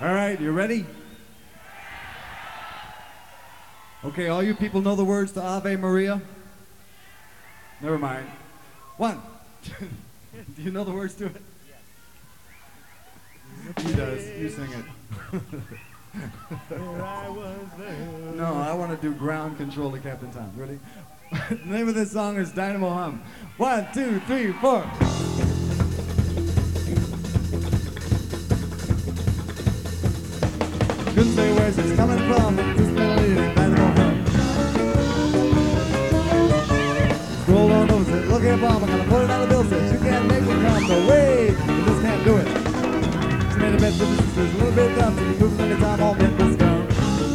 All right, you ready? Okay, all you people know the words to Ave Maria? Never mind. One. Do you know the words to it? He does. You sing it. No, I want to do ground control to Captain Tom. Ready? The name of this song is Dynamo Hum. 1, 2, 3, 4. Couldn't say where it's coming from. This melody is Dynamo Hum. Scroll on over, said, look here, Bob, I'm gonna put it on the bill. Says, you can't make me come. No way, you just can't do it. She made a bet with the sisters, a little bit dumb. So you move anytime all Memphis come.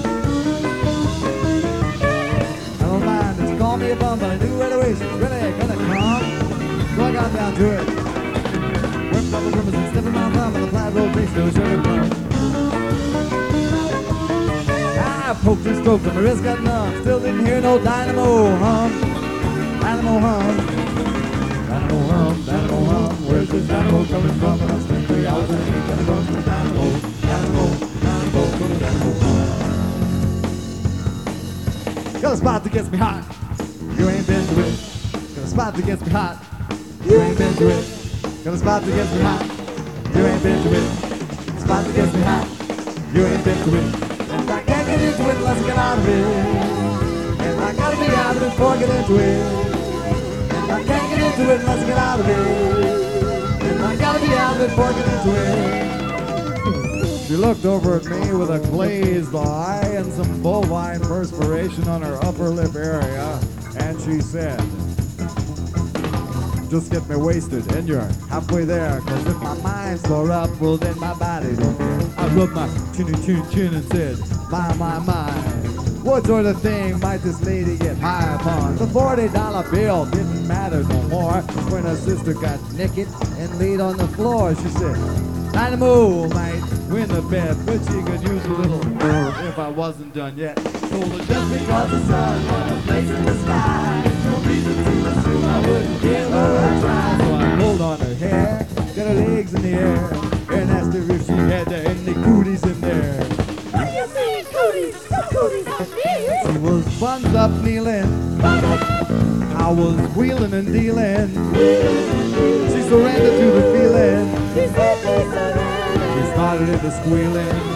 I don't mind, just call me a bum, but I knew right away she's really gonna come. So I got down to it. Went double ribbons and stepping my thumb on the plaid road face to a sugar plum. I poked and stroked and my wrist got numb. Still didn't hear no dynamo hum. Dynamo hum. Dynamo hum, dynamo hum. Where's this dynamo coming from? And I spent 3 hours and I ain't gonna run from the dynamo. Dynamo, dynamo, from the dynamo hum. Got a spot that gets me hot. You ain't been to it. Got a spot that gets me hot. You ain't been to it. Got a spot that gets me hot. You ain't been to it. Spot that gets me hot. You ain't been to it. And I can't get into it unless I get out of it. And I gotta be out of it before I get into it. And I can't get into it unless I get out of it. And I gotta be out of it before I get into it. She looked over at me with a glazed eye and some bovine perspiration on her upper lip area, and she said, just get me wasted, and you're halfway there, cause if my mind's tore up, well then my body don't care. I rubbed my chin and said, my, what sort of thing might this lady get high upon? The $40 bill didn't matter no more when her sister got naked and laid on the floor. She said, Dynamo might win the bet, but she could use a little if I wasn't done yet. Told her just because the sun had a place in the sky, no reason to assume I wouldn't give her a try. So I pulled on her hair, got her legs in the air, and asked her if she had any cooties in there. What do you mean, cooties? No cooties on me. She was buns up kneeling, I was wheeling and dealing. She surrendered to the feeling. She simply surrendered. She started into squealing.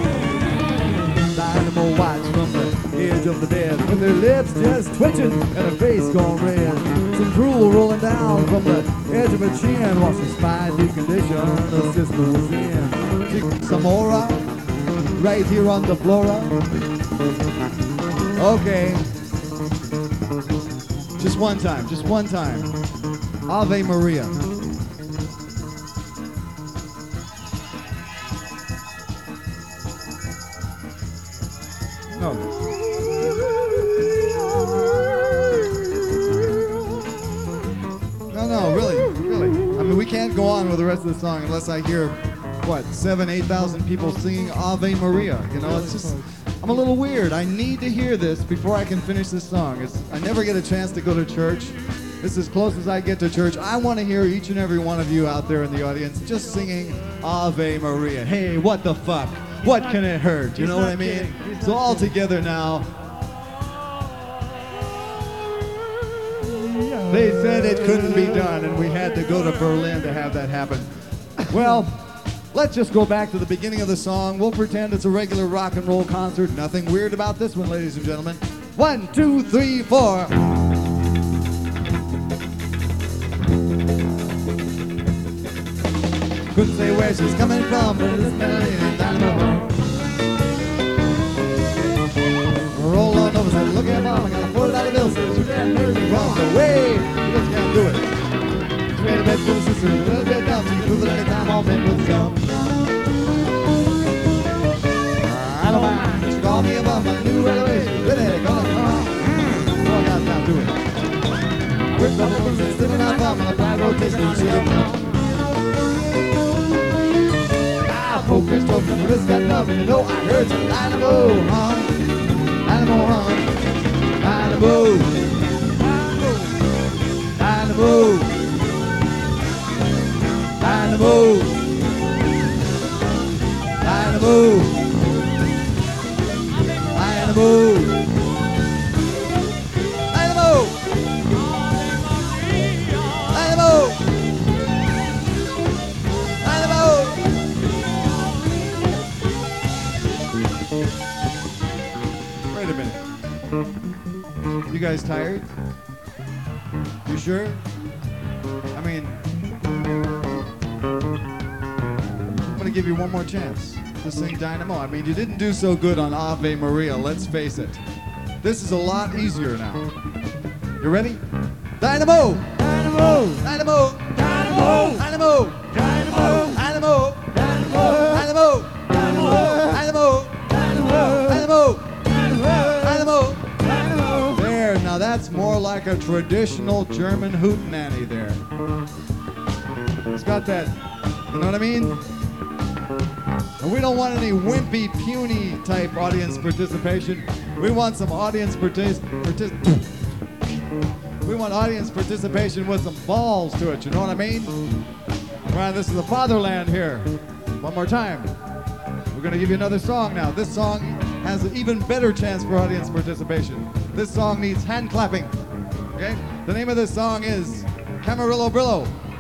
Dynamo watched from the edge of the bed with her lips just twitching and her face gone red. Some drool rolling down from the edge of her chin while she spied the condition her sister was in. She took some aura right here on the flora. Okay. Just one time. Ave Maria. No. No, really. I mean, we can't go on with the rest of the song unless I hear, 7,000, 8,000 people singing Ave Maria. You know, it's just, I'm a little weird. I need to hear this before I can finish this song. I never get a chance to go to church. This is as close as I get to church. I want to hear each and every one of you out there in the audience just singing Ave Maria. Hey, what the fuck? What can it hurt? You know what I mean? So all together now. They said it couldn't be done, and we had to go to Berlin to have that happen. Well, let's just go back to the beginning of the song. We'll pretend it's a regular rock and roll concert. Nothing weird about this one, ladies and gentlemen. 1, 2, 3, 4. Couldn't say where she's coming from, but this melody ain't dynamo. Roll on over, said, look at mom, I got a $40 bill, said, you can't make me wrong. No way, you just can't do it. She made a bed for the sister, a little bit dumb, she can prove it anytime all men with some. I don't mind, she called me a bum, I knew right away, she was really gonna come. So I got down to it. I whipped up over, said, slipping out bum, on a black rotation, she didn't come. Focus, focus, wrist got numb, and you know I heard some dynamo hum, dynamo hum, dynamo, dynamo, dynamo, dynamo, Dynamo. Dynamo. Dynamo. Dynamo. Dynamo. Wait a minute. You guys tired? You sure? I mean, I'm gonna give you one more chance to sing Dynamo. I mean, you didn't do so good on Ave Maria, let's face it. This is a lot easier now. You ready? Dynamo! Dynamo. Dynamo! Dynamo. Dynamo! Dynamo. Dynamo! Dynamo. Dynamo! Dynamo. Dynamo! Dynamo! Dynamo. There, now that's more like a traditional German hootenanny there. It's got that, you know what I mean? And we don't want any wimpy, puny type audience participation. We want some audience We want audience participation with some balls to it, you know what I mean? Right, this is the fatherland here. One more time. We're gonna give you another song now. This song has an even better chance for audience participation. This song needs hand clapping, okay? The name of this song is Camarillo Brillo.